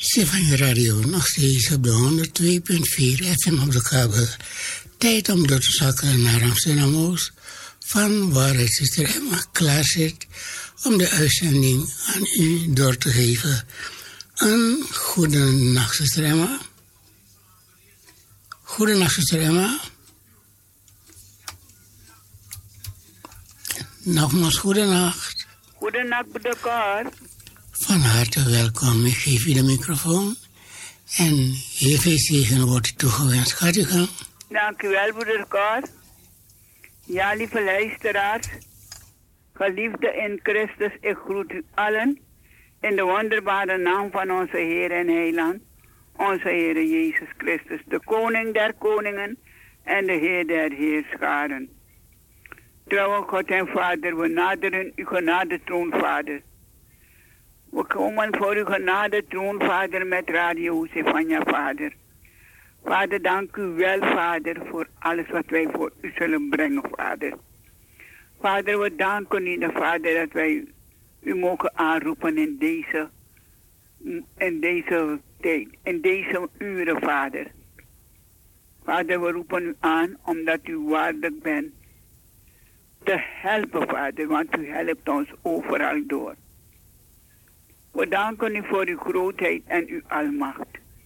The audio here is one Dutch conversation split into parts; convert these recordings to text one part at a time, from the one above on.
Stefanie Radio, nog steeds op de 102.4 FM op de kabel. Tijd om door te zakken naar Amsterdam-Oost, van waar zuster Emma klaar zit om de uitzending aan u door te geven. Een goede nacht, zuster Emma. Goedenacht, zuster Emma. Nogmaals, goedenacht. Goedenacht, broeder Cor. Van harte welkom. Ik geef u de microfoon. En heel veel zegen wordt u toegewenst. Gaat u gang. Dank u wel, broeder Cor. Ja, lieve luisteraars. Geliefde in Christus, ik groet u allen in de wonderbare naam van onze Heer en Heiland, onze Heer Jezus Christus, de Koning der koningen en de Heer der heerscharen. Trouwe God en Vader, we naderen uw genade troon, Vader. We komen voor uw genade troon, Vader, met Radio Stefania, Vader. Vader, dank u wel, Vader, voor alles wat wij voor u zullen brengen, Vader. Vader, we danken u, Vader, dat wij u mogen aanroepen in deze tijd, in deze uren, Vader. Vader, we roepen u aan omdat u waardig bent te helpen, Vader, want u helpt ons overal door. We danken u voor uw grootheid en uw almacht.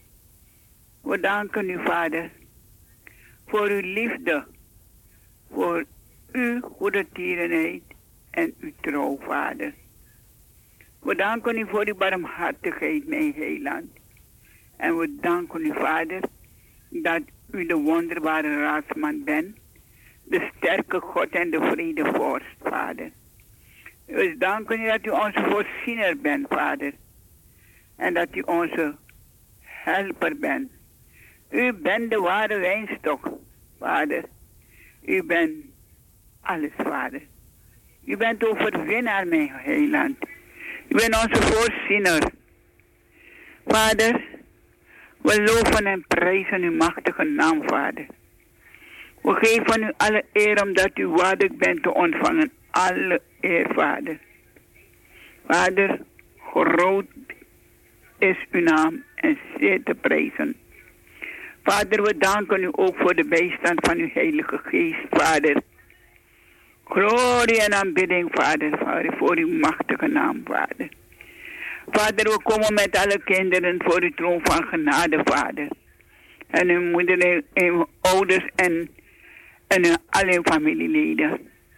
We danken u, Vader, voor uw liefde, voor uw goede tierenheid en uw trouw, Vader. We danken u voor uw barmhartigheid, mijn heiland. En we danken u, Vader, dat u de wonderbare raadsman bent, de sterke God en de vredevorst, Vader. We danken u dat u onze voorziener bent, Vader. En dat u onze helper bent. U bent de ware wijnstok, Vader. U bent alles, Vader. U bent overwinnaar, mijn heiland. U bent onze voorziener. Vader, we loven en prijzen uw machtige naam, Vader. We geven u alle eer omdat u waardig bent te ontvangen. Alle eer, Vader. Vader, groot is uw naam en zeer te prijzen. Vader, we danken u ook voor de bijstand van uw Heilige Geest, Vader. Glorie en aanbidding, Vader, voor uw machtige naam, Vader. Vader, we komen met alle kinderen voor uw troon van genade, Vader. En uw moeder en uw ouders en alle familieleden.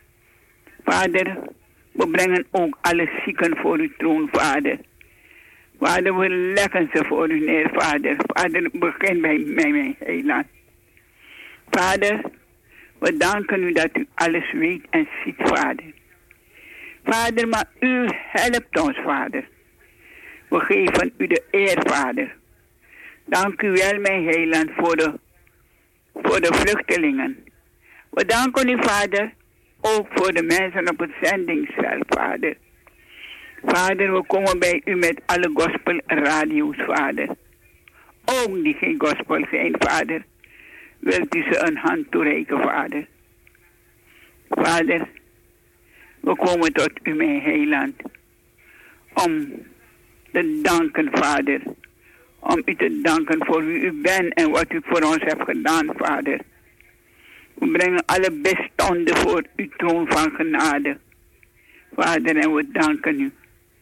Vader, we brengen ook alle zieken voor uw troon, Vader. Vader, we leggen ze voor u neer, Vader. Vader, begin bij mij, mijn heiland. Vader, we danken u dat u alles weet en ziet, Vader. Vader, maar u helpt ons, Vader. We geven u de eer, Vader. Dank u wel, mijn heiland, voor de vluchtelingen. We danken u, Vader, ook voor de mensen op het zendingsveld, Vader. Vader, we komen bij u met alle gospelradio's, Vader. Ook die geen gospel zijn, Vader. Wilt u ze een hand toereiken, Vader. Vader, we komen tot u, mijn heiland. Om te danken, Vader. Om u te danken voor wie u bent en wat u voor ons hebt gedaan, Vader. We brengen alle bestanden voor uw troon van genade. Vader, en we danken u.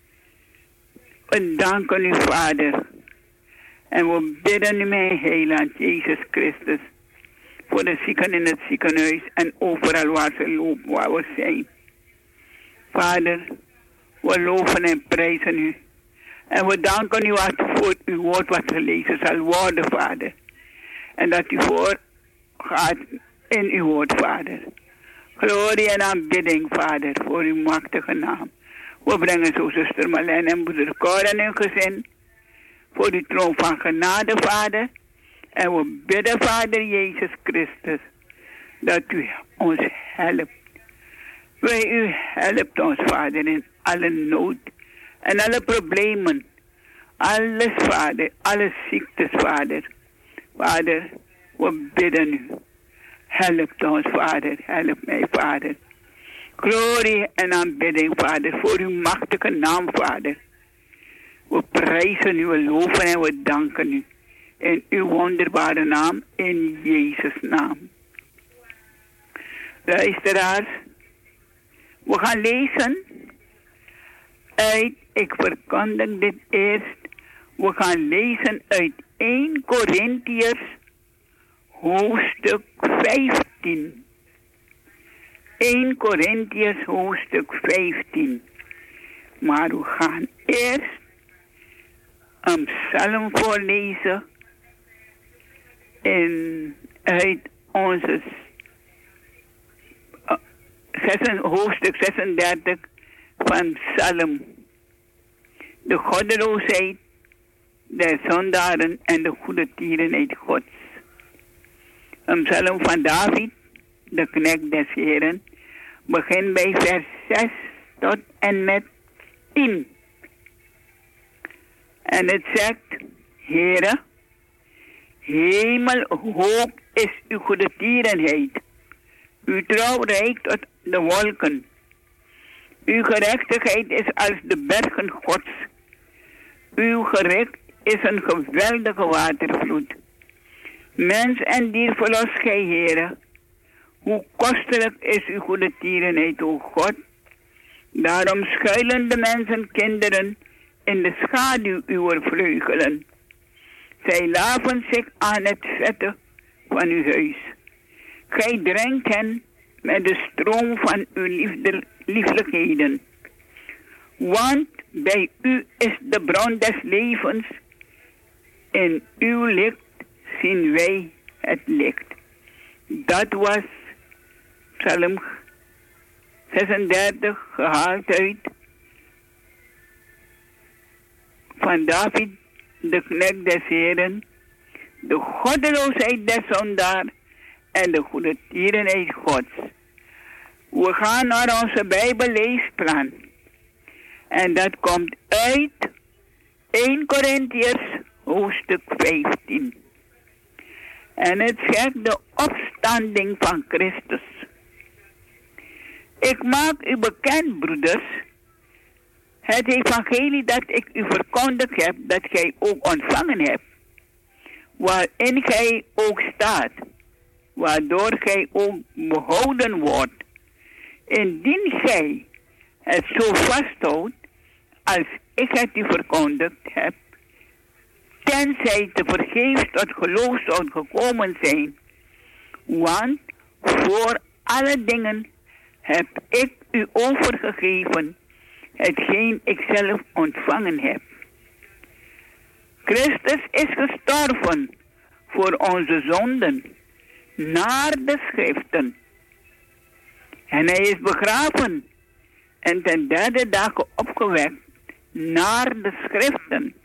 We danken u, Vader. En we bidden u, mijn heiland, Jezus Christus. Voor de zieken in het ziekenhuis en overal waar ze lopen, waar we zijn. Vader, we loven en prijzen u. En we danken u voor uw woord wat gelezen zal worden, Vader. En dat u voorgaat in uw woord, Vader. Glorie en aanbidding, Vader, voor uw machtige naam. We brengen zo zuster Marlijn en broeder Cor en hun gezin voor uw troon van genade, Vader. En we bidden, Vader Jezus Christus, dat u ons helpt. U helpt ons, Vader, in alle nood en alle problemen. Alles, Vader, alle ziektes, Vader. Vader, we bidden u. Help ons, Vader. Help mij, Vader. Glorie en aanbidding, Vader, voor uw machtige naam, Vader. We prijzen u, we loven en we danken u. In uw wonderbare naam, in Jezus' naam. Luisteraars, we gaan lezen uit, ik verkondig dit eerst, we gaan lezen uit 1 Korintiërs hoofdstuk 15. 1 Korintiërs hoofdstuk 15. Maar we gaan eerst een psalm voorlezen uit onze hoofdstuk 36 van psalm. De goddeloosheid der zondaren en de goede tierenheid Gods. Een psalm van David, de knecht des Heren, begint bij vers 6 tot en met 10. En het zegt, Heere, hemelhoog is uw goede tierenheid. Uw trouw reikt tot de wolken. Uw gerechtigheid is als de bergen Gods. Uw gericht is een geweldige watervloed. Mens en dier verlos gij, Heere. Hoe kostelijk is uw goede tierenheid, o God. Daarom schuilen de mensen kinderen in de schaduw uw vleugelen. Zij laven zich aan het vette van uw huis. Gij drenkt hen met de stroom van uw lieflijkheden. Want bij u is de bron des levens. In uw licht zien wij het licht. Dat was Psalm 36 gehaald uit van David, de knecht des Heren, de goddeloosheid des zondaar en de goede tierenheid Gods. We gaan naar onze Bijbelleesplan. En dat komt uit 1 Korintiërs hoofdstuk 15. En het zegt de opstanding van Christus. Ik maak u bekend, broeders, het evangelie dat ik u verkondigd heb, dat gij ook ontvangen hebt, waarin gij ook staat, waardoor gij ook behouden wordt, indien gij het zo vasthoudt, als ik het u verkondigd heb, tenzij te vergeefs tot geloof zou gekomen zijn. Want voor alle dingen heb ik u overgegeven, hetgeen ik zelf ontvangen heb. Christus is gestorven voor onze zonden, naar de schriften. En hij is begraven en ten derde dag opgewekt, naar de schriften.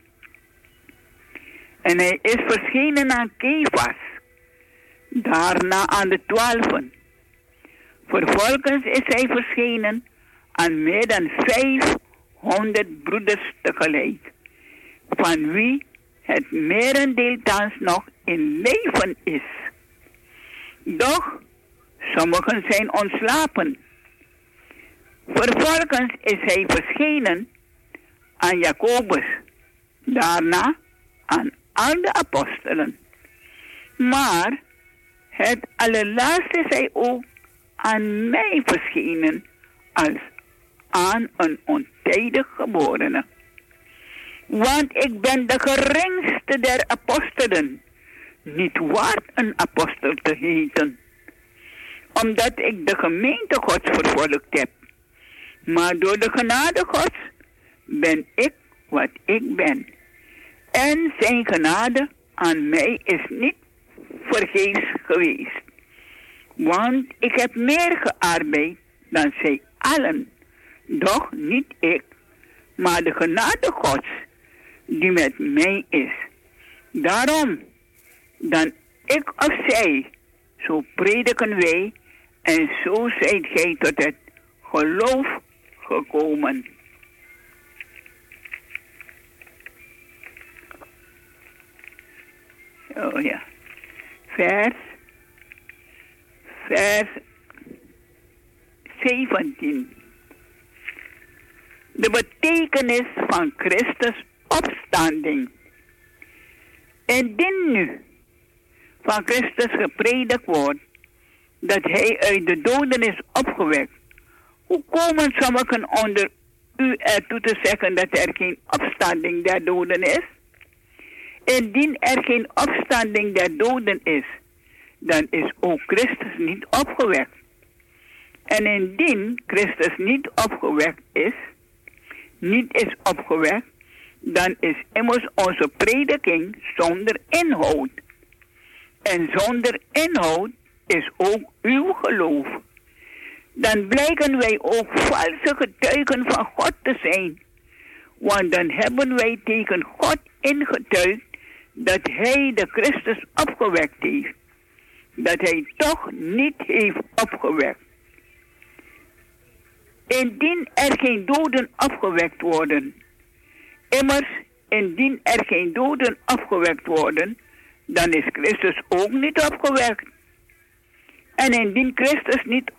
En hij is verschenen aan Kefas, daarna aan de 12. Vervolgens is hij verschenen aan meer dan 500 broeders tegelijk, van wie het merendeel thans nog in leven is. Doch sommigen zijn ontslapen. Vervolgens is hij verschenen aan Jacobus, daarna aan al de apostelen. Maar het allerlaatste is hij ook aan mij verschenen als aan een ontijdig geborene. Want ik ben de geringste der apostelen, niet waard een apostel te heten, omdat ik de gemeente Gods vervolgd heb. Maar door de genade Gods ben ik wat ik ben. En zijn genade aan mij is niet vergeefs geweest. Want ik heb meer gearbeid dan zij allen. Doch niet ik, maar de genade Gods die met mij is. Daarom, dan ik of zij, zo prediken wij en zo zijt gij tot het geloof gekomen. Oh ja. Vers 17. De betekenis van Christus opstanding. Indien nu van Christus gepredikt wordt dat hij uit de doden is opgewekt, hoe komen sommigen onder u ertoe te zeggen dat er geen opstanding der doden is? Indien er geen opstanding der doden is, dan is ook Christus niet opgewekt. En indien Christus niet is opgewekt, dan is immers onze prediking zonder inhoud. En zonder inhoud is ook uw geloof. Dan blijken wij ook valse getuigen van God te zijn. Want dan hebben wij tegen God ingetuigd dat hij de Christus opgewekt heeft. Dat hij toch niet heeft opgewekt. Indien er geen doden opgewekt worden. Immers, indien er geen doden opgewekt worden, dan is Christus ook niet opgewekt. En indien Christus niet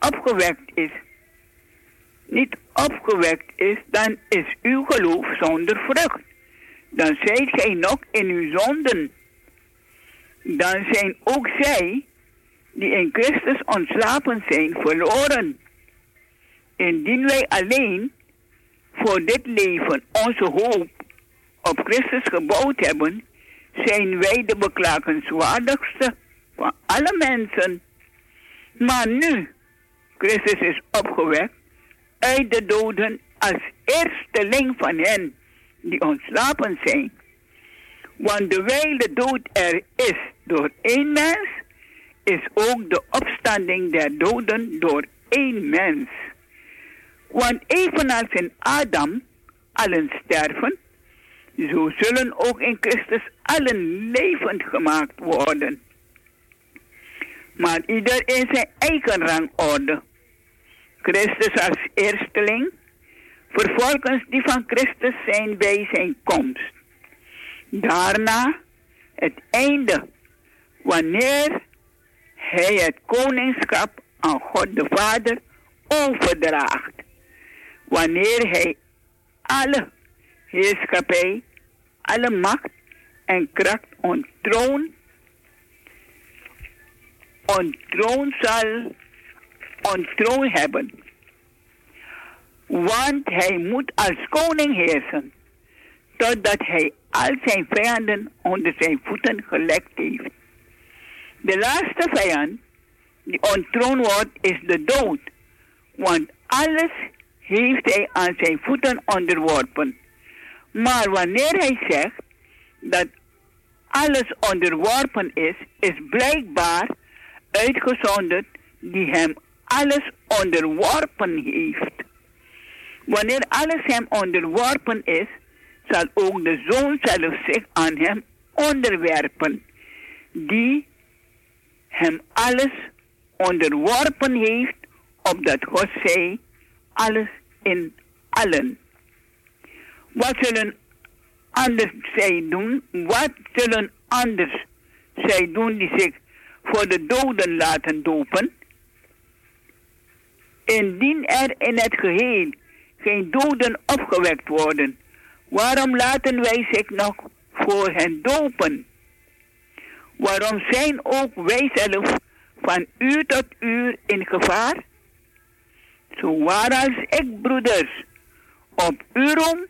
opgewekt is, dan is uw geloof zonder vrucht. Dan zijt gij nog in uw zonden. Dan zijn ook zij, die in Christus ontslapen zijn, verloren. Indien wij alleen voor dit leven onze hoop op Christus gebouwd hebben, zijn wij de beklagenswaardigste van alle mensen. Maar nu Christus is opgewekt uit de doden als eersteling van hen die ontslapen zijn. Want terwijl de dood er is door één mens, is ook de opstanding der doden door één mens. Want evenals in Adam allen sterven, zo zullen ook in Christus allen levend gemaakt worden. Maar ieder in zijn eigen rangorde. Christus als eersteling, vervolgens die van Christus zijn bij zijn komst. Daarna het einde, wanneer hij het koningschap aan God de Vader overdraagt. Wanneer hij alle heerschappij, alle macht en kracht onttroon hebben. Want hij moet als koning heersen, totdat hij al zijn vijanden onder zijn voeten gelegd heeft. De laatste vijand die onttroond wordt is de dood, want alles heeft hij aan zijn voeten onderworpen. Maar wanneer hij zegt dat alles onderworpen is, is blijkbaar uitgezonderd die hem alles onderworpen heeft. Wanneer alles hem onderworpen is, zal ook de Zoon zelf zich aan hem onderwerpen, die hem alles onderworpen heeft, opdat God zei, alles in allen. Wat zullen anders zij doen? Wat zullen anders zij doen die zich voor de doden laten dopen? Indien er in het geheel geen doden opgewekt worden, waarom laten wij zich nog voor hen dopen? Waarom zijn ook wij zelf van uur tot uur in gevaar? Zo waar als ik, broeders, op u roem,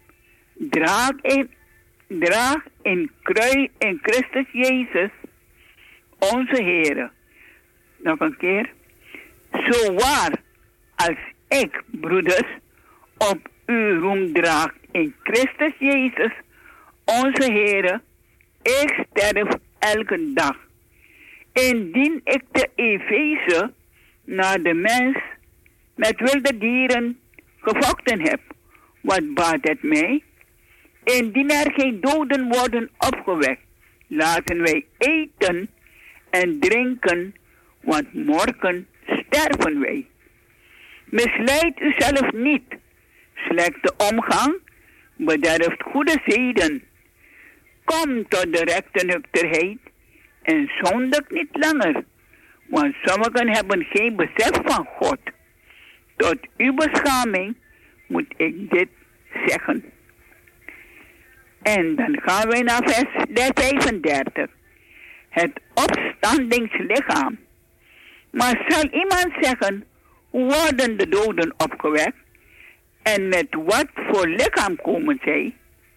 draag in Christus Jezus, onze Heere. Nog een keer. Zo waar als ik, broeders, op u roem draag in Christus Jezus, onze Heere, ik sterf elke dag. Indien ik de Efeze naar de mens met wilde dieren gevochten heb, wat baat het mij? Indien er geen doden worden opgewekt, laten wij eten en drinken, want morgen sterven wij. Misleid uzelf niet. Slechte omgang bederft goede zeden. Kom tot de rechte nuchterheid en zondig niet langer, want sommigen hebben geen besef van God. Tot uw beschaming moet ik dit zeggen. En dan gaan wij naar vers 35. Het opstandingslichaam. Maar zal iemand zeggen, hoe worden de doden opgewekt? En met wat voor lichaam komen zij?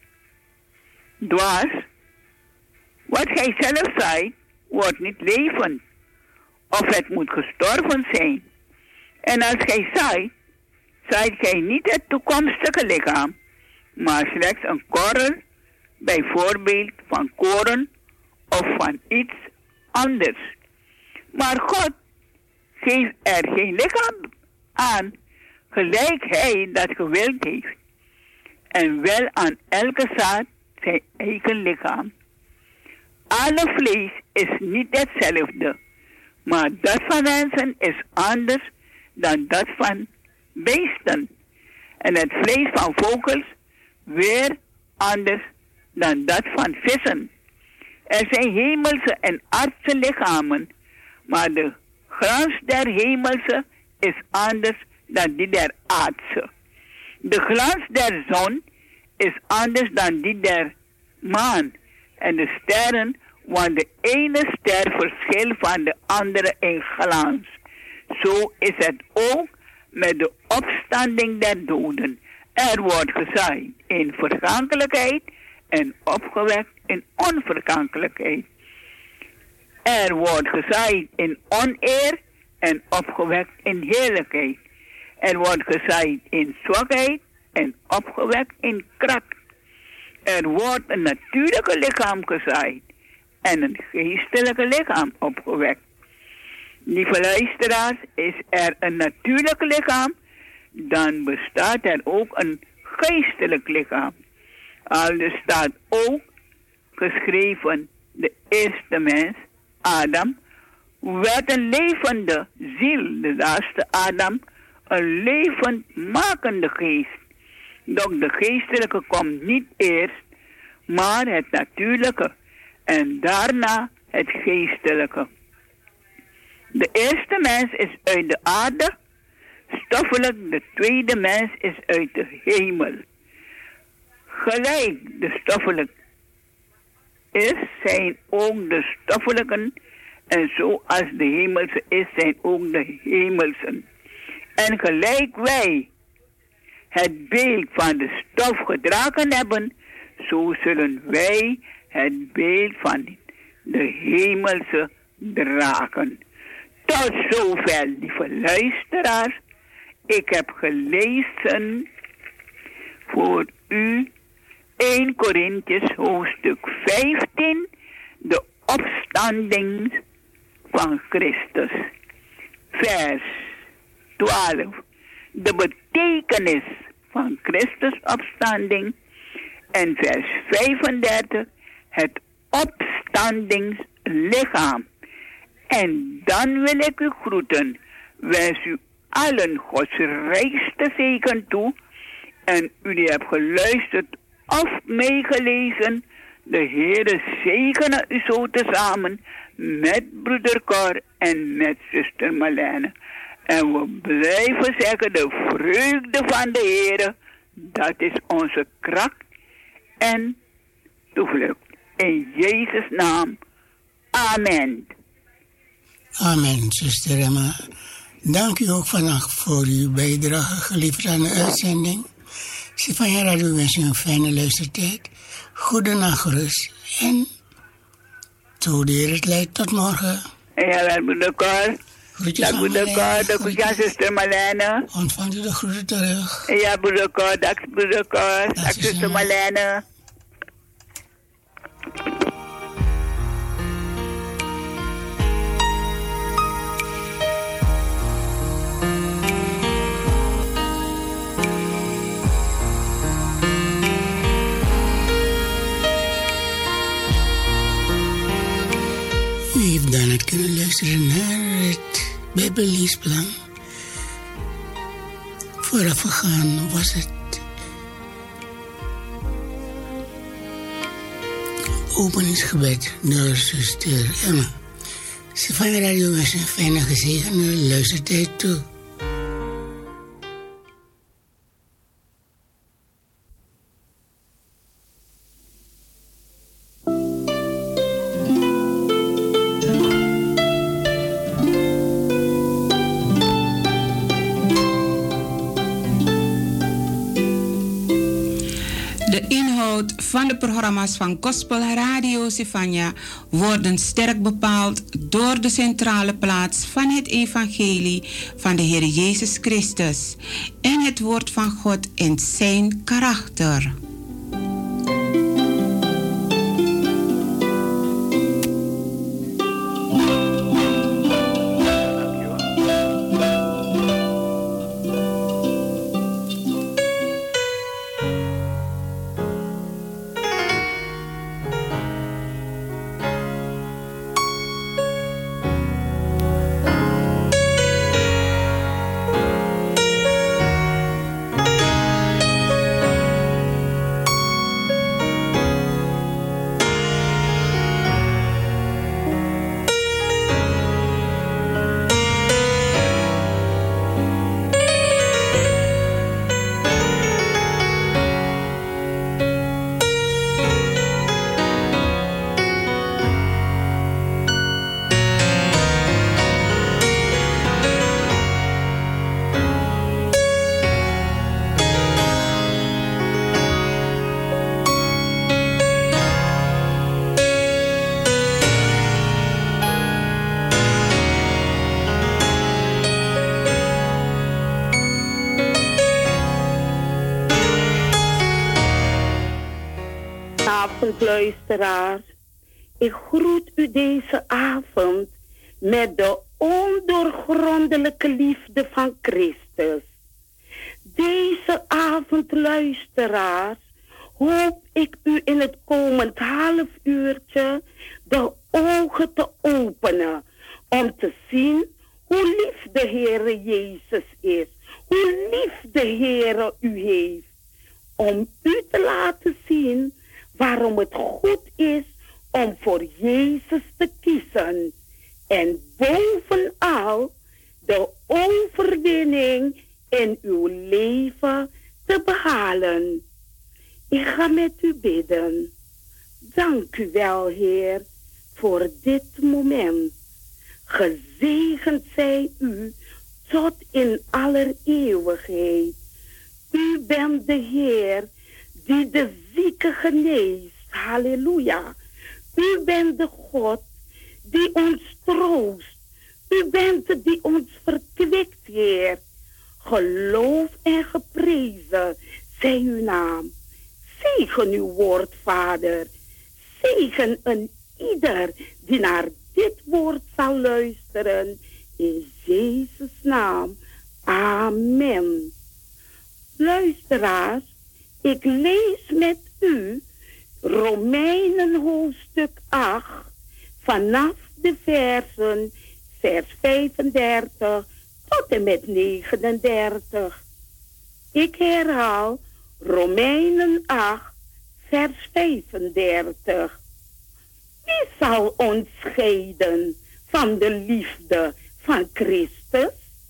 Dwaas, wat gij zelf zei, wordt niet levend. Of het moet gestorven zijn. En als gij zei, zijt gij niet het toekomstige lichaam, maar slechts een korrel, bijvoorbeeld van koren of van iets anders. Maar God geeft er geen lichaam aan, gelijk hij dat gewild heeft. En wel aan elke zaad zijn eigen lichaam. Alle vlees is niet hetzelfde, maar dat van mensen is anders dan dat van beesten. En het vlees van vogels weer anders dan dat van vissen. Er zijn hemelse en aardse lichamen, maar de glans der hemelse is anders dan die der aardse. De glans der zon is anders dan die der maan en de sterren, want de ene ster verschilt van de andere in glans. Zo is het ook met de opstanding der doden. Er wordt gezaaid in vergankelijkheid en opgewekt in onvergankelijkheid. Er wordt gezaaid in oneer en opgewekt in heerlijkheid. Er wordt gezaaid in zwakheid en opgewekt in kracht. Er wordt een natuurlijke lichaam gezaaid en een geestelijke lichaam opgewekt. Lieve luisteraars, is er een natuurlijk lichaam, dan bestaat er ook een geestelijk lichaam. Aldus staat ook geschreven, de eerste mens, Adam, werd een levende ziel, de laatste Adam, een levendmakende geest. Doch de geestelijke komt niet eerst, maar het natuurlijke en daarna het geestelijke. De eerste mens is uit de aarde, stoffelijk, de tweede mens is uit de hemel. Gelijk de stoffelijk is, zijn ook de stoffelijken, en zoals de hemelse is, zijn ook de hemelsen. En gelijk wij het beeld van de stof gedragen hebben, zo zullen wij het beeld van de hemelse dragen. Tot zover, lieve luisteraars. Ik heb gelezen voor u 1 Korintiërs hoofdstuk 15, de opstanding van Christus. Vers 12, de betekenis van Christus opstanding. En vers 35, het opstandingslichaam. En dan wil ik u groeten. Wens u allen Gods rijkste zegen toe. En u die hebt geluisterd of meegelezen. De Heere zegene u zo tezamen met broeder Cor en met zuster Marlene. En we blijven zeggen, de vreugde van de Heere, dat is onze kracht en toevlucht. In Jezus' naam. Amen. Amen, zuster Emma. Dank u ook vandaag voor uw bijdrage geleverd aan de uitzending. Sivanya Radio wens u een fijne luistertijd. Goedenacht rust en zo de Heer het leidt tot morgen. Ja, wel broeder Cor. Groetjes aan broeder Cor, Marlene. dag broeder zuster Marlene. Ontvangt u de groeten terug. Ja, broeder Cor, dag broeder Cor, dag zuster Marlene. U heeft dan het kunnen luisteren naar het Bijbelleesplan. Voorafgegaan was het openingsgebed door zuster Emma. Sivanya Radio wens een fijne gezegende luistertijd toe. inhoud van de programma's van Gospel Radio Sivania worden sterk bepaald door de centrale plaats van het evangelie van de Heer Jezus Christus en het woord van God in zijn karakter. Luisteraars, ik groet u deze avond met de ondoorgrondelijke liefde van Christus. Deze avond, luisteraars, hoop ik u in het komend half uurtje de ogen te openen om te zien hoe lief de Heere Jezus is, hoe lief de Heere u heeft, om u te laten zien waarom het goed is om voor Jezus te kiezen. En bovenal de overwinning in uw leven te behalen. Ik ga met u bidden. Dank u wel, Heer, voor dit moment. Gezegend zij u tot in aller eeuwigheid. U bent de Heer die de zieke geneest. Halleluja. U bent de God die ons troost. U bent de die ons verkwikt, Heer. Geloof en geprezen zij uw naam. Zegen uw woord, Vader. Zegen een ieder die naar dit woord zal luisteren. In Jezus' naam. Amen. Luisteraars, ik lees met u Romeinen hoofdstuk 8 vanaf de versen vers 35 tot en met 39. Ik herhaal Romeinen 8 vers 35. Wie zal ons scheiden van de liefde van Christus?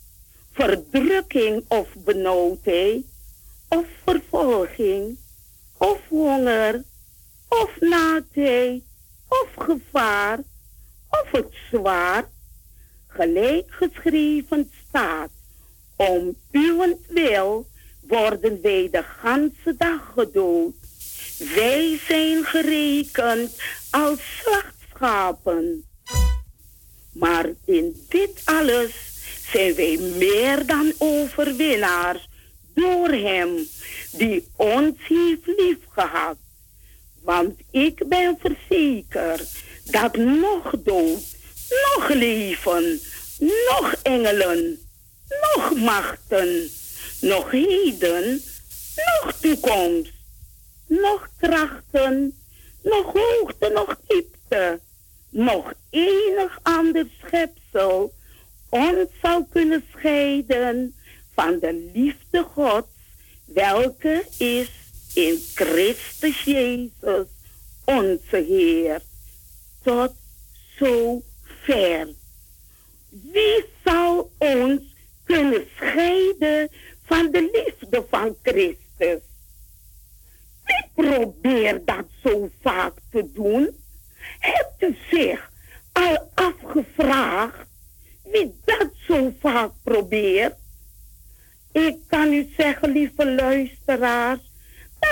Verdrukking of benauwdheid, of vervolging, of honger, of naaktheid, of gevaar, of het zwaard, gelijk geschreven staat, om uwentwil worden wij de ganse dag gedood. Wij zijn gerekend als slachtschapen. Maar in dit alles zijn wij meer dan overwinnaars door hem die ons heeft liefgehad. Want ik ben verzekerd dat nog dood, nog leven, nog engelen, nog machten, nog heden, nog toekomst, nog krachten, nog hoogte, nog diepte, nog enig ander schepsel ons zal kunnen scheiden van de liefde Gods, welke is in Christus Jezus, onze Heer. Tot zover. Wie zal ons kunnen scheiden van de liefde van Christus? Wie probeert dat zo vaak te doen? Hebt u zich al afgevraagd wie dat zo vaak probeert? Ik kan u zeggen, lieve luisteraars,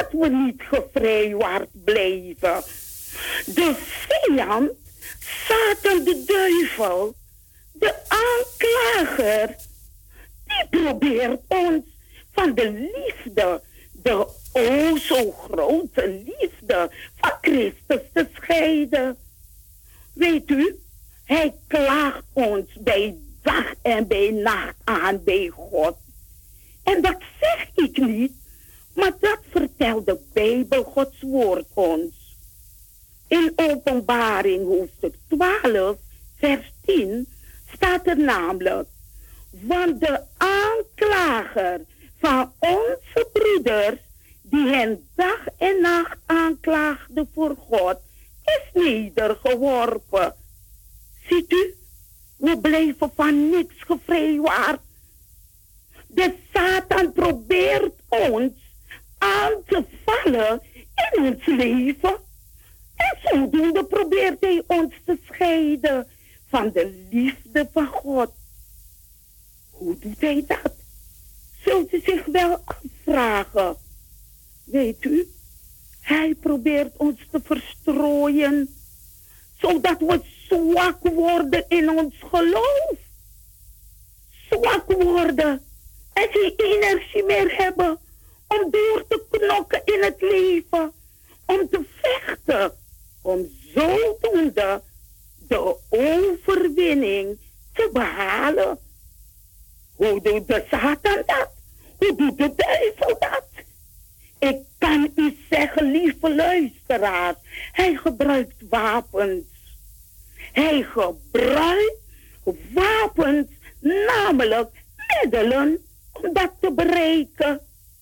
dat we niet gevrijwaard blijven. De vijand, Satan de duivel, de aanklager, die probeert ons van de liefde, de o zo grote liefde van Christus te scheiden. Weet u, hij klaagt ons bij dag en bij nacht aan bij God. En dat zeg ik niet, maar dat vertelt de Bijbel, Gods woord ons. In Openbaring hoofdstuk 12, vers 10 staat er namelijk: want de aanklager van onze broeders, die hen dag en nacht aanklaagde voor God, is nedergeworpen. Ziet u, we blijven van niks gevrijwaard. De Satan probeert ons aan te vallen in ons leven. En zodoende probeert hij ons te scheiden van de liefde van God. Hoe doet hij dat? Zult u zich wel afvragen. Weet u, hij probeert ons te verstrooien, zodat we zwak worden in ons geloof. Zwak worden en geen energie meer hebben om door te knokken in het leven, om te vechten, om zodoende de overwinning te behalen. Hoe doet de Satan dat? Hoe doet de duivel dat? Ik kan u zeggen, lieve luisteraars, hij gebruikt wapens. Hij gebruikt wapens, namelijk middelen om dat te bereiken.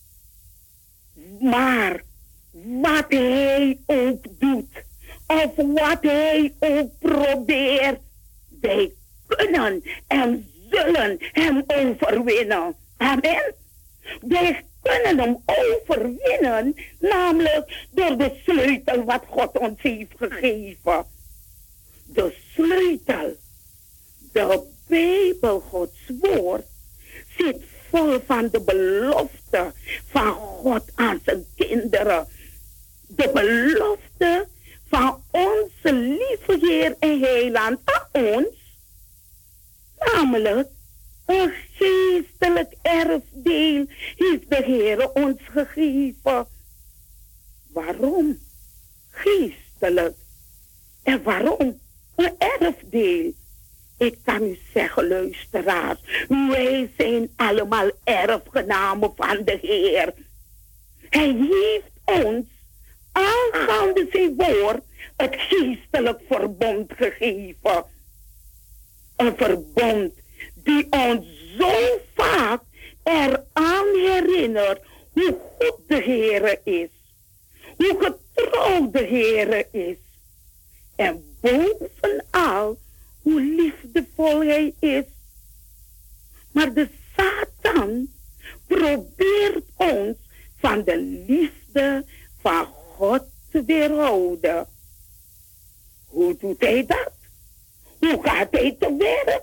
Maar wat hij ook doet, of wat hij ook probeert, wij kunnen en zullen hem overwinnen. Amen. Wij kunnen hem overwinnen, namelijk door de sleutel wat God ons heeft gegeven. De sleutel, de Bijbel, Gods woord, zit vol van de belofte van God aan zijn kinderen. De belofte van onze lieve Heer en Heiland aan ons, namelijk een geestelijk erfdeel heeft de Heer ons gegeven. Waarom? Geestelijk. En waarom? Een erfdeel. Ik kan u zeggen, luisteraars, wij zijn allemaal erfgenamen van de Heer. Hij heeft ons, aangaande zijn woord, het geestelijk verbond gegeven. Een verbond die ons zo vaak eraan herinnert hoe goed de Heer is. Hoe getrouw de Heer is. En bovenal hoe liefdevol hij is. Maar de Satan probeert ons van de liefde van God te weerhouden. Hoe doet hij dat? Hoe gaat hij te werk?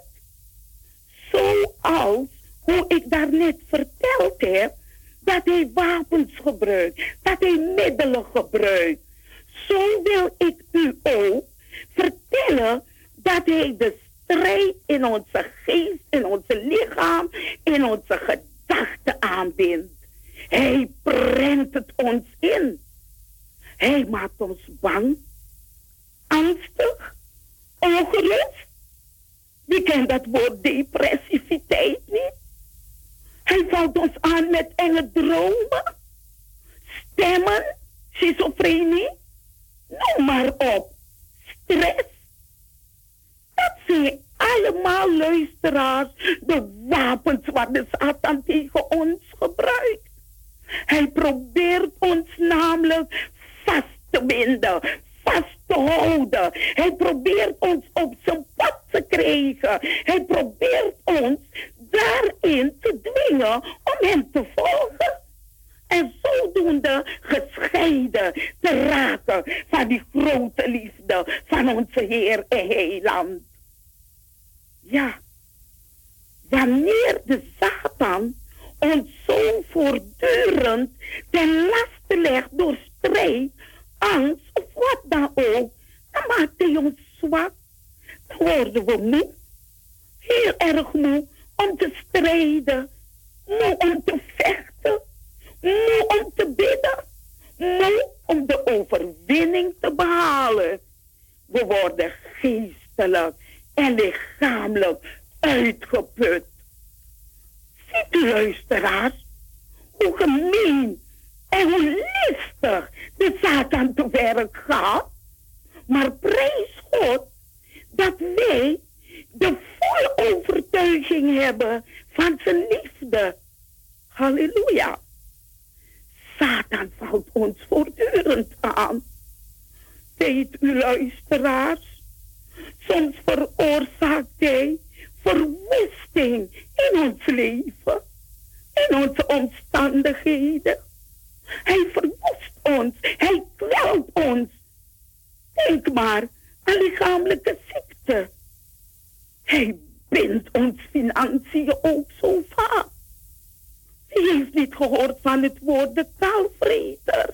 Zoals hoe ik daarnet verteld heb, dat hij wapens gebruikt, dat hij middelen gebruikt. Zo wil ik u ook vertellen dat hij de strijd in onze geest, in onze lichaam, in onze gedachten aanbindt. Hij prent het ons in. Hij maakt ons bang, angstig, ongerust. Wie kent dat woord depressiviteit niet? Hij valt ons aan met enge dromen, stemmen, schizofrenie, noem maar op, stress. Dat zijn allemaal, luisteraars, de wapens wat de Satan tegen ons gebruikt. Hij probeert ons namelijk vast te binden, vast te houden. Hij probeert ons op zijn pad te krijgen. Hij probeert ons daarin te dwingen om hem te volgen. En zodoende gescheiden te raken van die grote liefde van onze Heer en Heiland. Ja, wanneer de Satan ons zo voortdurend ten laste legt strijden, moe om te vechten, moe om te bidden, moe om de overwinning te behalen. We worden geestelijk en lichamelijk uitgeput. Ziet u, luisteraars, hoe gemeen en hoe listig de Satan te werk gaat? Maar prijs God dat wij de volle overtuiging hebben van zijn liefde. Halleluja. Satan valt ons voortdurend aan. Weet u, luisteraars, soms veroorzaakt hij verwoesting in ons leven, in onze omstandigheden. Hij verwoest ons, hij kwelt ons. Denk maar aan lichamelijke ziekte. Hij bindt ons financiën ook zo vaak. Wie heeft niet gehoord van het woord de taalvreter?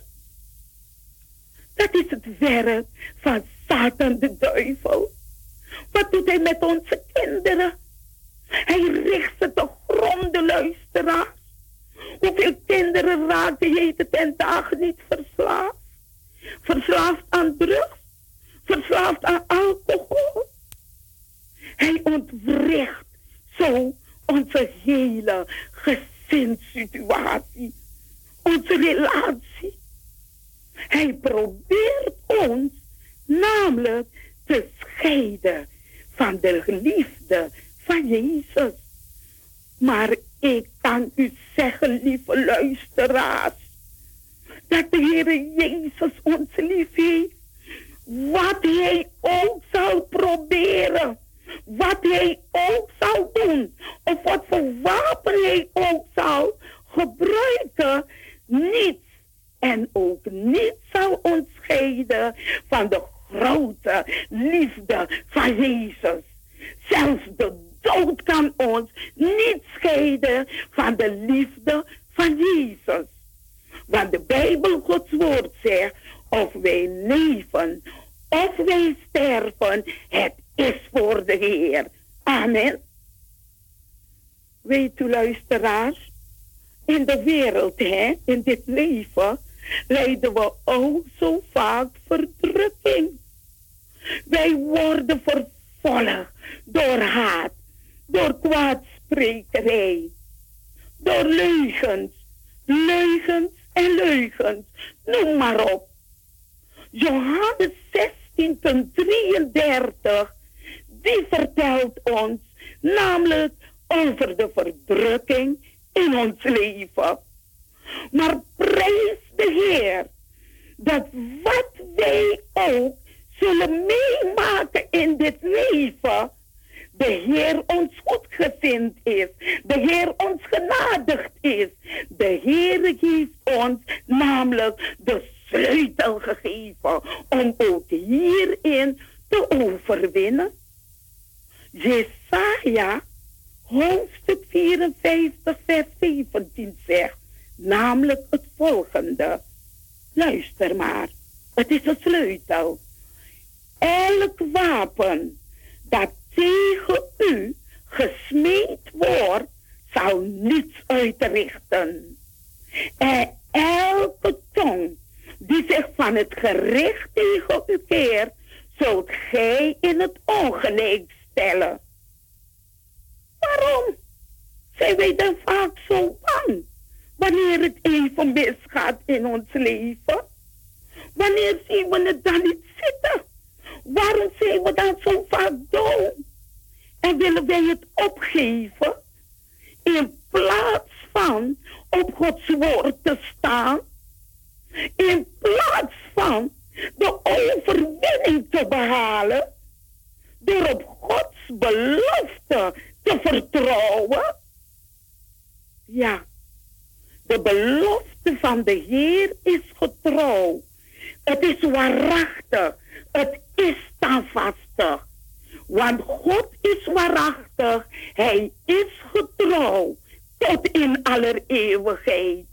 Dat is het werk van Satan de duivel. Wat doet hij met onze kinderen? Hij richt ze te gronden, luisteraars. Hoeveel kinderen raken heden ten dagen niet verslaafd? Verslaafd aan drugs? Verslaafd aan alcohol? Hij ontwricht zo onze hele gezinssituatie. Onze relatie. Hij probeert ons namelijk te scheiden van de liefde van Jezus. Maar ik kan u zeggen, lieve luisteraars, dat de Heere Jezus ons lief heeft. Wat hij ook zal proberen, wat hij ook zal doen, of wat voor wapen hij ook zal gebruiken, niets en ook niets zal ons scheiden van de grote liefde van Jezus. Zelfs de dood kan ons niet scheiden van de liefde van Jezus. Want de Bijbel, Gods woord, zegt, of wij leven, of wij sterven, het is voor de Heer. Amen. Weet u, luisteraars, in de wereld, in dit leven, lijden we ook zo vaak verdrukking. Wij worden vervolgd door haat, door kwaadsprekerij, door leugens, leugens en leugens. Noem maar op. Johannes 16:33, die vertelt ons namelijk over de verdrukking in ons leven. Maar prijs de Heer dat wat wij ook zullen meemaken in dit leven, de Heer ons goedgezind is, de Heer ons genadigd is. De Heer heeft ons namelijk de sleutel gegeven om ook hierin te overwinnen. Jesaja hoofdstuk 54 vers 17 zegt namelijk het volgende. Luister maar, het is een sleutel. Elk wapen dat tegen u gesmeed wordt, zal niets uitrichten. En elke tong die zich van het gerecht tegen u keert, zult gij in het ongelijk stellen. Waarom zijn wij dan vaak zo bang wanneer het even misgaat in ons leven? Wanneer zien we het dan niet zitten? Waarom zijn we dan zo vaak dood? En willen wij het opgeven in plaats van op Gods woord te staan? In plaats van de overwinning te behalen door op Gods belofte te vertrouwen? Ja, de belofte van de Heer is getrouw. Het is waarachtig. Het is standvastig. Want God is waarachtig. Hij is getrouw tot in aller eeuwigheid.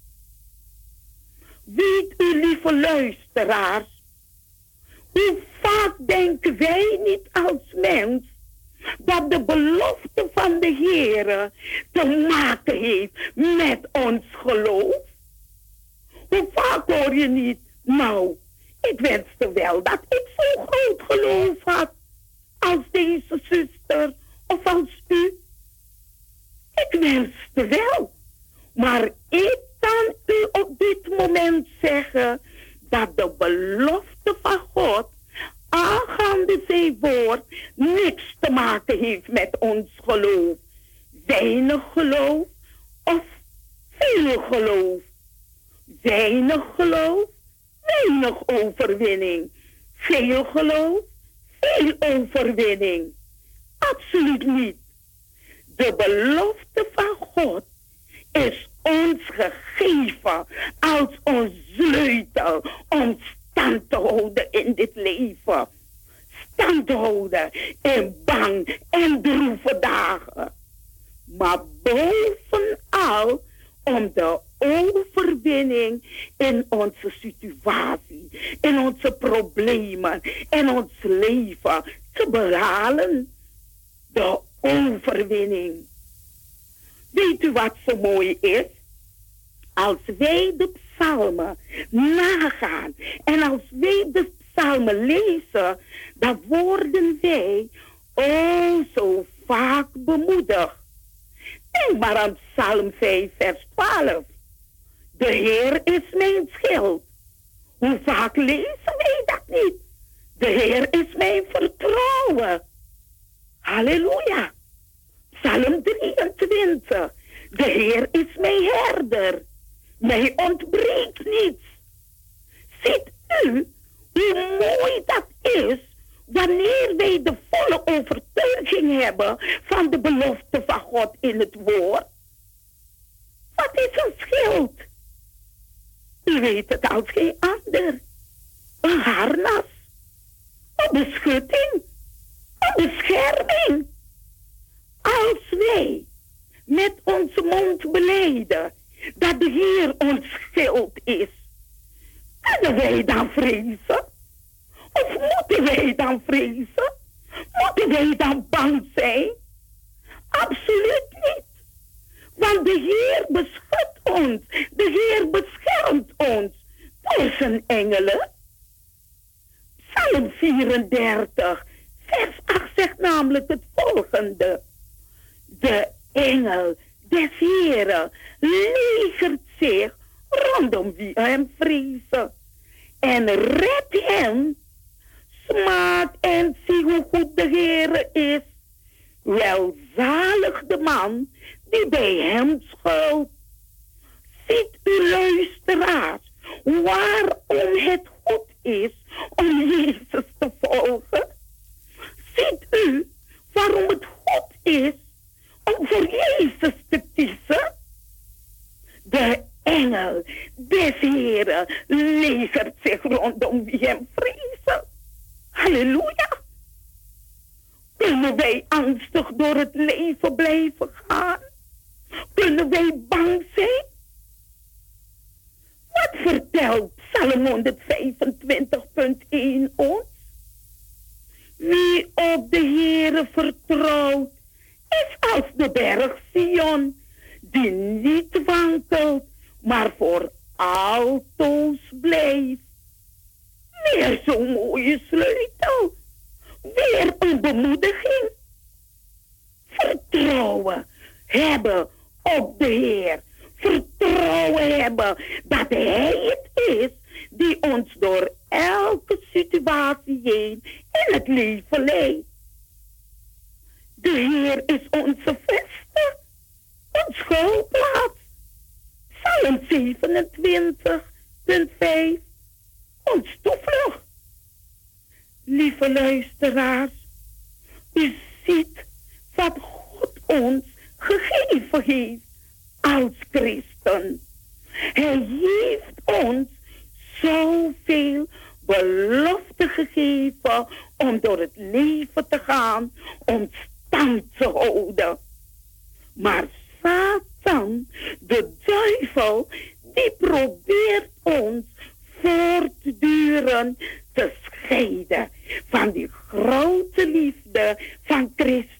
Weet u, lieve luisteraars, hoe vaak denken wij niet als mens dat de belofte van de Heer te maken heeft met ons geloof? Hoe vaak hoor je niet, nou, ik wenste wel dat ik zo'n groot geloof had als deze zuster of als u. Ik wenste wel, maar ik kan u op dit moment zeggen dat de belofte van God aangaande zijn woord niks te maken heeft met ons geloof. Weinig geloof of veel geloof. Weinig geloof, weinig overwinning. Veel geloof, veel overwinning. Absoluut niet. De belofte van God is ons gegeven als ons sleutel om stand te houden in dit leven. Stand te houden in bang en droeve dagen. Maar bovenal om de overwinning in onze situatie, in onze problemen, in ons leven te behalen. De overwinning. Weet u wat zo mooi is? Als wij de psalmen nagaan en als wij de psalmen lezen, dan worden wij zo vaak bemoedigd. Denk maar aan Psalm 5 vers 12. De Heer is mijn schild. Hoe vaak lezen wij dat niet? De Heer is mijn vertrouwen. Halleluja. Psalm 23. De Heer is mijn herder. Mij ontbreekt niets. Ziet u hoe mooi dat is wanneer wij de volle overtuiging hebben van de belofte van God in het woord? Wat is een schild? U weet het als geen ander. Een harnas. Een beschutting. Een bescherming. Als wij met onze mond belijden dat de Heer ons schild is, kunnen wij dan vrezen? Of moeten wij dan vrezen? Moeten wij dan bang zijn? Absoluut niet. Want de Heer beschut ons. De Heer beschermt ons door zijn engelen. Psalm 34, vers 8 zegt namelijk het volgende. De engel des Heeren legert zich rondom wie hem vrezen en redt hem. Smaak en zie hoe goed de Heere is. Welzalig de man die bij hem schuilt. Ziet u, luisteraars, waarom het goed is om Jezus te volgen? Ziet u waarom het goed is om voor Jezus te kiezen? De engel des Heeren legert zich rondom wie hem vrezen. Halleluja. Kunnen wij angstig door het leven blijven gaan? Kunnen wij bang zijn? Wat vertelt Psalm 125.1 ons? Wie op de Heere vertrouwt, is als de berg Sion, die niet wankelt, maar voor altoos blijft. Weer zo'n mooie sleutel. Weer een bemoediging. Vertrouwen hebben op de Heer. Vertrouwen hebben dat Hij het is die ons door elke situatie heen in het leven leidt. De Heer is onze veste, ons schuilplaats. Psalm 27:5, ons toevlucht. Lieve luisteraars, u ziet wat God ons gegeven heeft als christen. Hij heeft ons zoveel beloften gegeven om door het leven te gaan, om stand te houden. Maar Satan, de duivel, die probeert ons voortdurend te scheiden van die grote liefde van Christus.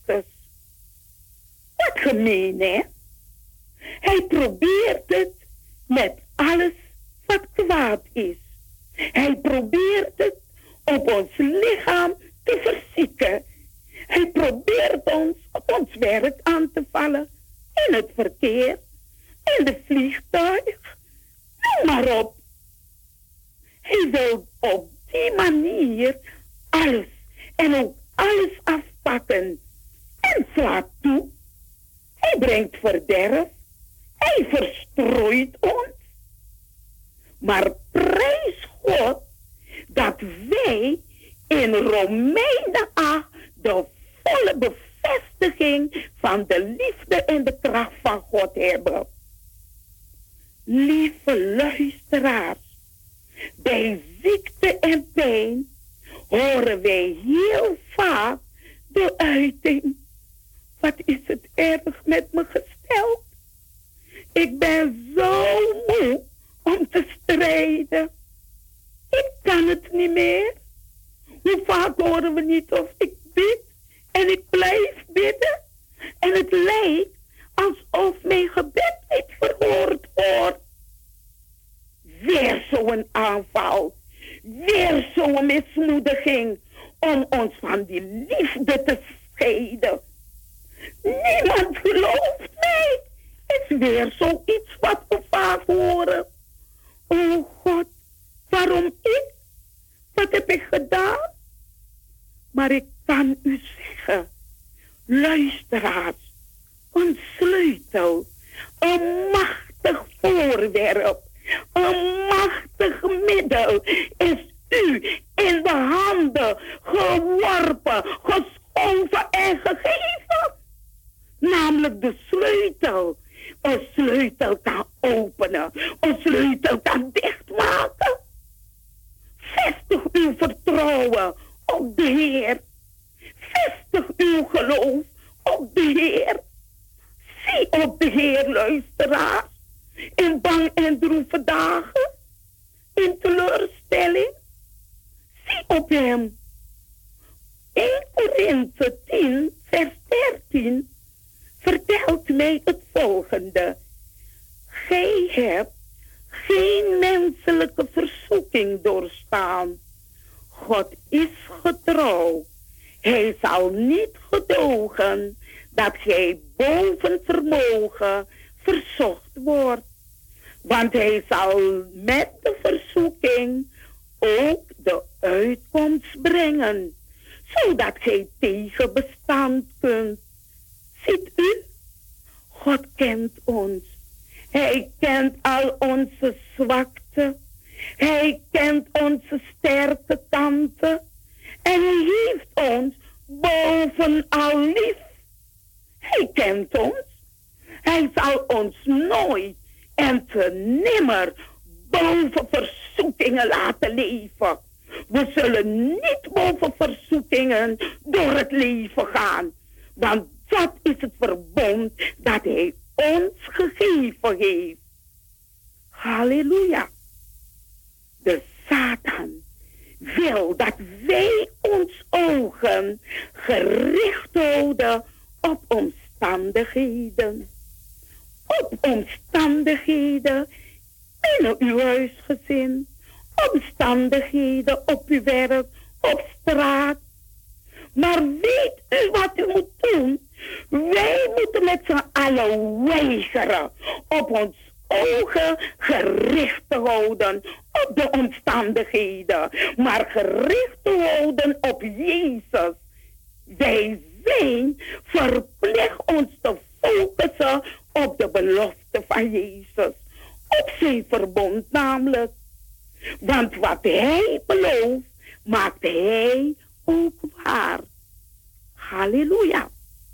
algemeen, hè. Hij probeert het met alles wat kwaad is. Hij probeert het op ons lichaam te verzieken. Hij probeert ons op ons werk aan te vallen. In het verkeer, in de vliegtuig, noem maar op. Hij wil op die manier alles en ook alles afpakken. En slaat toe. Hij brengt verderf. Hij verstrooit ons. Maar prijs God dat wij in Romeinen 8 de volle bevestiging van de liefde en de kracht van God hebben. Lieve luisteraars, bij ziekte en pijn horen wij heel vaak de uiting: wat is het erg met me gesteld? Ik ben zo moe om te strijden. Ik kan het niet meer. Hoe vaak horen we niet of ik bid en ik blijf bidden. En het lijkt alsof mijn gebed niet verhoord wordt. Weer zo'n aanval. Weer zo'n mismoediging om ons van die liefde te scheiden. Niemand gelooft mij. Is weer zoiets wat we vaak horen. Oh God, waarom ik? Wat heb ik gedaan? Maar ik kan u zeggen, luisteraars, een sleutel, een machtig voorwerp, een machtig middel is u in de handen geworpen, geschoven en gegeven. Namelijk de sleutel. Een sleutel kan openen, een sleutel kan dichtmaken. Vestig uw vertrouwen op de Heer. Vestig uw geloof op de Heer. Zie op de Heer, luisteraars. In bang en droeve dagen. In teleurstelling. Zie op hem. 1 Korinthe 10, vers 13 vertelt mij het volgende. Gij hebt geen menselijke verzoeking doorstaan. God is getrouw. Hij zal niet gedogen dat gij boven vermogen verzocht wordt. Want hij zal met de verzoeking ook de uitkomst brengen, zodat gij tegen bestand kunt. Ziet u? God kent ons. Hij kent al onze zwakte. Hij kent onze sterke kanten. En hij heeft ons bovenal lief. Hij kent ons. Hij zal ons nooit en te nimmer boven verzoekingen laten leven. We zullen niet boven verzoekingen door het leven gaan. Want dat is het verbond dat hij ons gegeven heeft. Halleluja. De Satan wil dat wij ons ogen gericht houden op omstandigheden. Op omstandigheden binnen uw huisgezin. Omstandigheden op uw werk, op straat. Maar weet u wat u moet doen? Wij moeten met z'n allen weigeren op ons ogen gericht te houden op de omstandigheden. Maar gericht te houden op Jezus. Wij zijn verplicht ons te focussen op de belofte van Jezus. Op zijn verbond namelijk. Want wat hij belooft, maakt hij ook waar. Halleluja.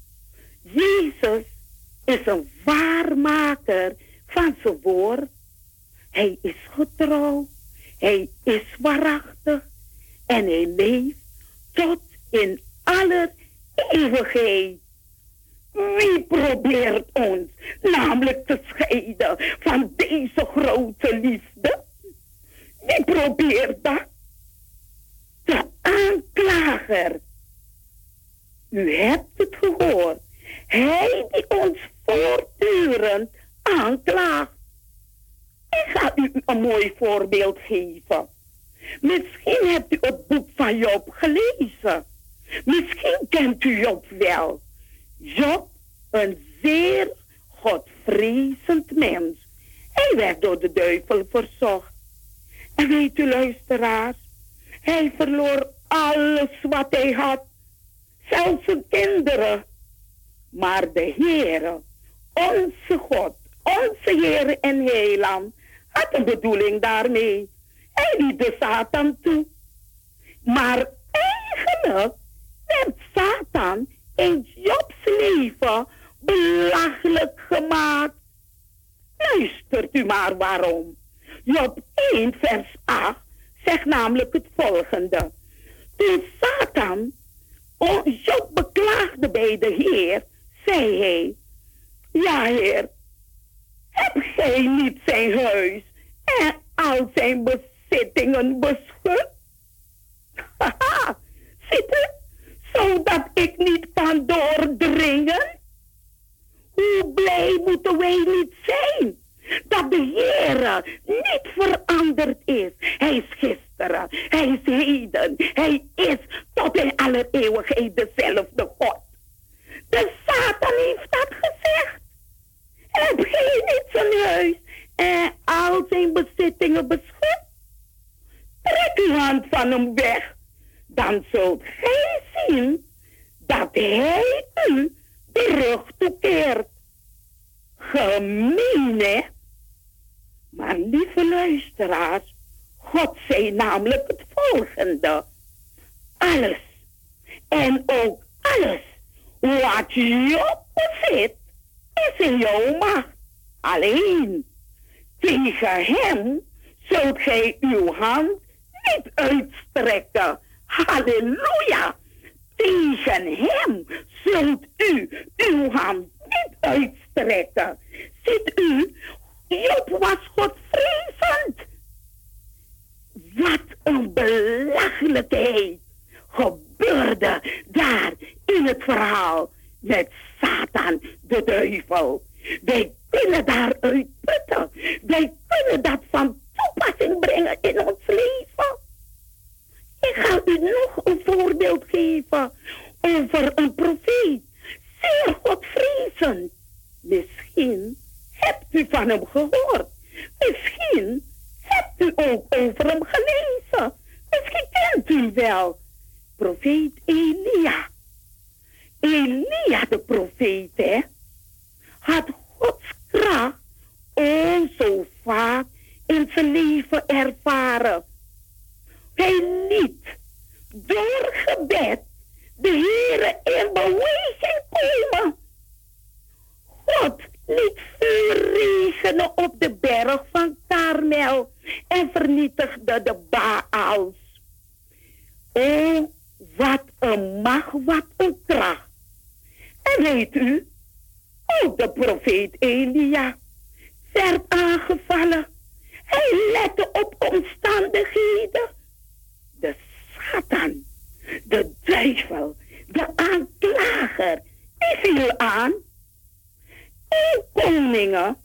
Jezus is een waarmaker van zijn woord. Hij is getrouw. Hij is waarachtig. En hij leeft tot in aller eeuwigheid. Wie probeert ons namelijk te scheiden van deze grote liefde? Wie probeert dat? De aanklager. U hebt het gehoord. Hij die ons aanklaagt. Ik ga u een mooi voorbeeld geven. Misschien hebt u het boek van Job gelezen. Misschien kent u Job wel. Job, een zeer godvrezend mens. Hij werd door de duivel verzocht. En weet u, luisteraars, hij verloor alles wat hij had. Zelfs zijn kinderen. Maar de Heere, onze God, onze Heere en Heiland, had een bedoeling daarmee. Hij liet de Satan toe. Maar eigenlijk werd Satan in Jobs leven belachelijk gemaakt. Luistert u maar waarom. Job 1 vers 8 zegt namelijk het volgende. Toen Satan Job beklaagde bij de Heer, zei hij: ja, Heer, heb gij niet zijn huis en al zijn bezittingen beschut? Haha, ziet u, zodat ik niet kan doordringen? Hoe blij moeten wij niet zijn dat de Heere niet veranderd is. Hij is gisteren, hij is heden, hij is tot in alle eeuwigheid dezelfde God. De Satan heeft dat gezegd. Heb gij niet zijn huis en al zijn bezittingen beschut? Trek uw hand van hem weg, dan zult gij zien dat hij u de rug toekeert. Gemeen, hè? Maar lieve luisteraars, God zei namelijk het volgende. Alles, en ook alles wat Job bezit, is in jouw macht. Alleen, tegen hem zult gij uw hand niet uitstrekken. Halleluja! Tegen hem zult u uw hand niet uitstrekken. Ziet u, Job was godvrezend. Wat een belachelijkheid gebeurde daar in het verhaal met Satan, de duivel. Wij kunnen daaruit putten. Wij kunnen dat van toepassing brengen in ons leven. Ik ga u nog een voorbeeld geven over een profeet. Zeer godvrezend. Misschien hebt u van hem gehoord. Misschien hebt u ook over hem gelezen. Misschien kent u hem wel. Profeet Elia. Elia de profeet, hè, had Gods kracht zo vaak in zijn leven ervaren. Hij liet door gebed de Heere in beweging komen. God liet vuur regenen op de berg van Karmel en vernietigde de Baals. O, wat een macht, wat een kracht. En weet u, ook de profeet Elia werd aangevallen. Hij lette op omstandigheden. De Satan, de duivel, de aanklager, die viel aan. In Koningen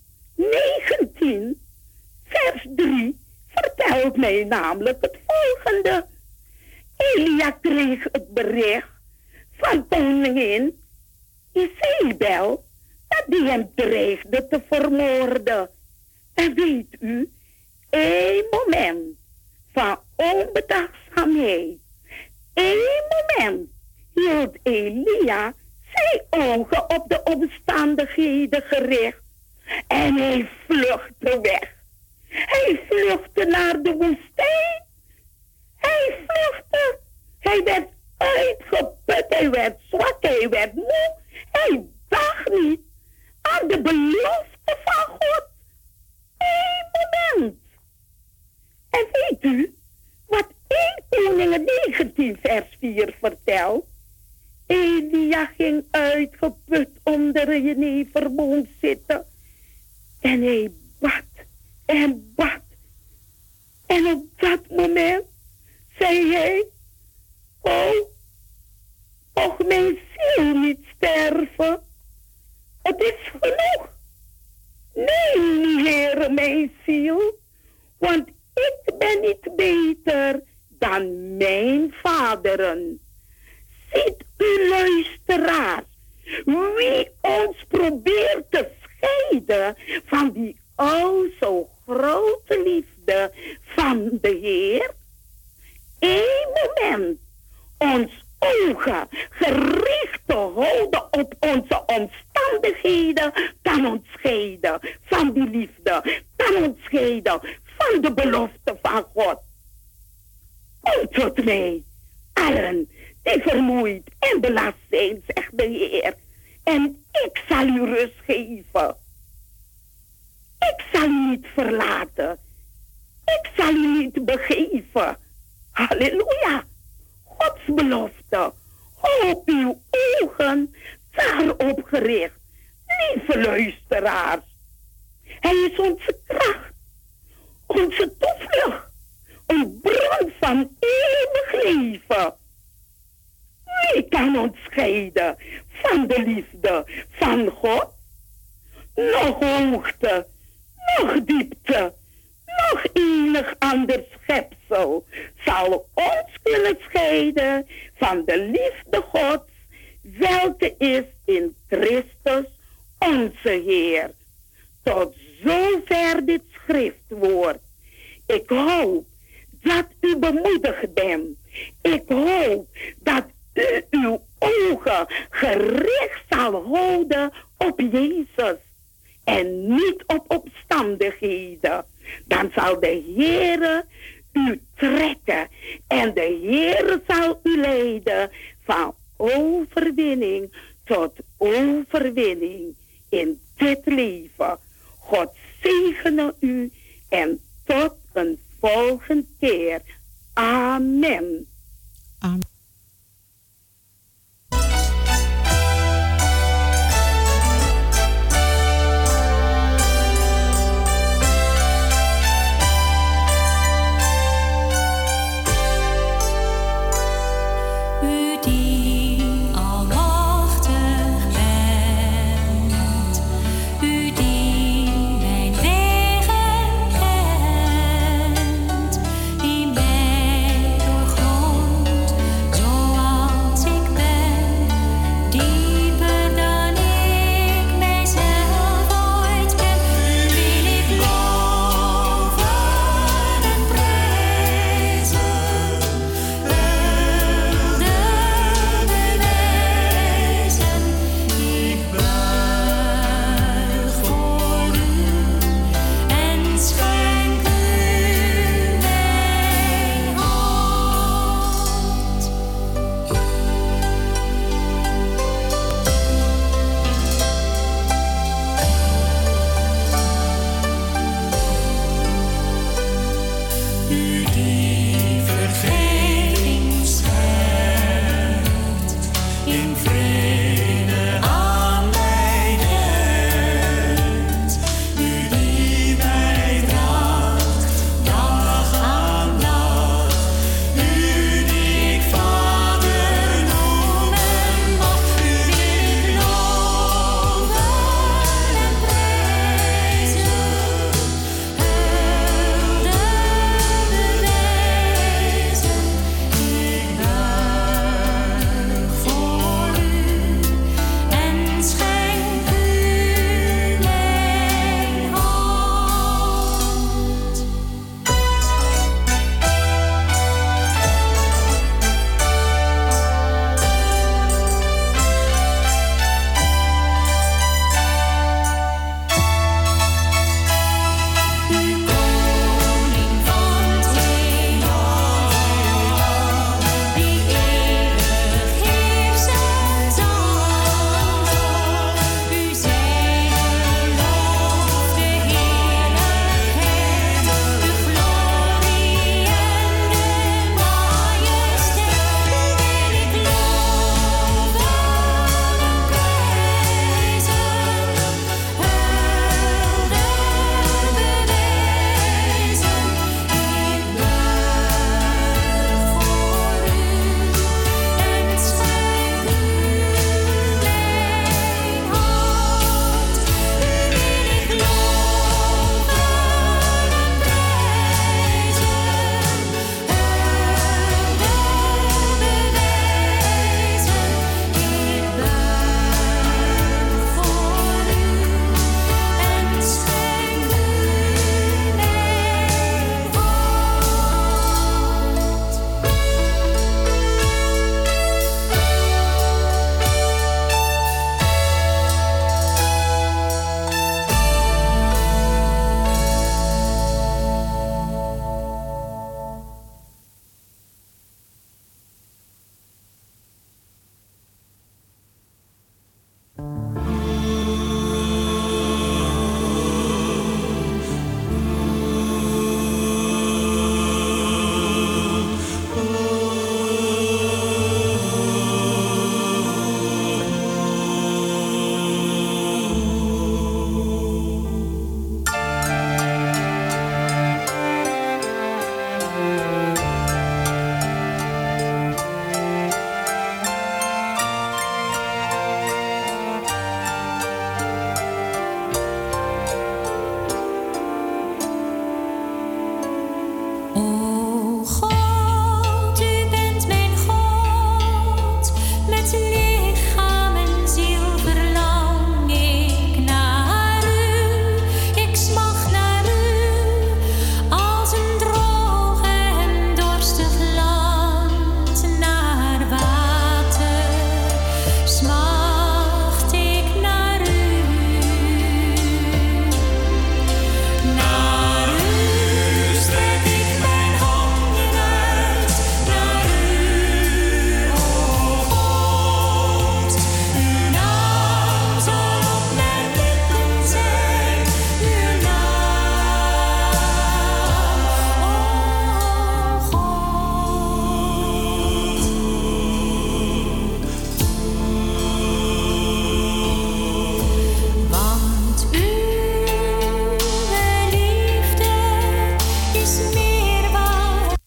19, vers 3 vertelt mij namelijk het volgende. Elia kreeg het bericht van koningin Jezebel dat die hem dreigde te vermoorden. En weet u, één moment van onbedachtzaamheid, één moment hield Elia zijn ogen op de omstandigheden gericht. En hij vluchtte weg. Hij vluchtte naar de woestijn. Hij vluchtte. Hij werd uitgeput. Hij werd zwak. Hij werd moe. Hij dacht niet aan de belofte van God. Eén moment. En weet u wat 1 Koningen 19 vers 4 vertelt? Elia ging uitgeput onder de jeneverboom zitten. En hij bad en bad. En op dat moment zei hij: oh, mocht mijn ziel niet sterven. Het is genoeg. Nee, Heere, mijn ziel, want ik ben niet beter dan mijn vaderen. Ziet u, luisteraars, wie ons probeert te scheiden van die zo grote liefde van de Heer? Eén moment ons ogen gericht te houden op onze omstandigheden kan ons scheiden van die liefde, kan ons scheiden van de belofte van God. Kom tot mij, allen die vermoeid en belast zijn, zegt de Heer, en ik zal u rust geven. Ik zal u niet verlaten. Ik zal u niet begeven. Halleluja. Gods belofte. Houd uw ogen daarop gericht. Lieve luisteraars. Hij is onze kracht. Onze toevlucht. Een bron van eeuwig leven. Wie kan ons scheiden van de liefde van God? Nog hoogte, nog diepte, nog enig ander schepsel zal ons kunnen scheiden van de liefde Gods, welke is in Christus onze Heer. Tot zover dit schriftwoord. Ik hoop dat u bemoedigd bent. Ik hoop dat u uw ogen gericht zal houden op Jezus en niet op omstandigheden. Dan zal de Heere u trekken en de Heere zal u leiden van overwinning tot overwinning in dit leven. God zegene u en tot een volgende keer. Amen. Amen.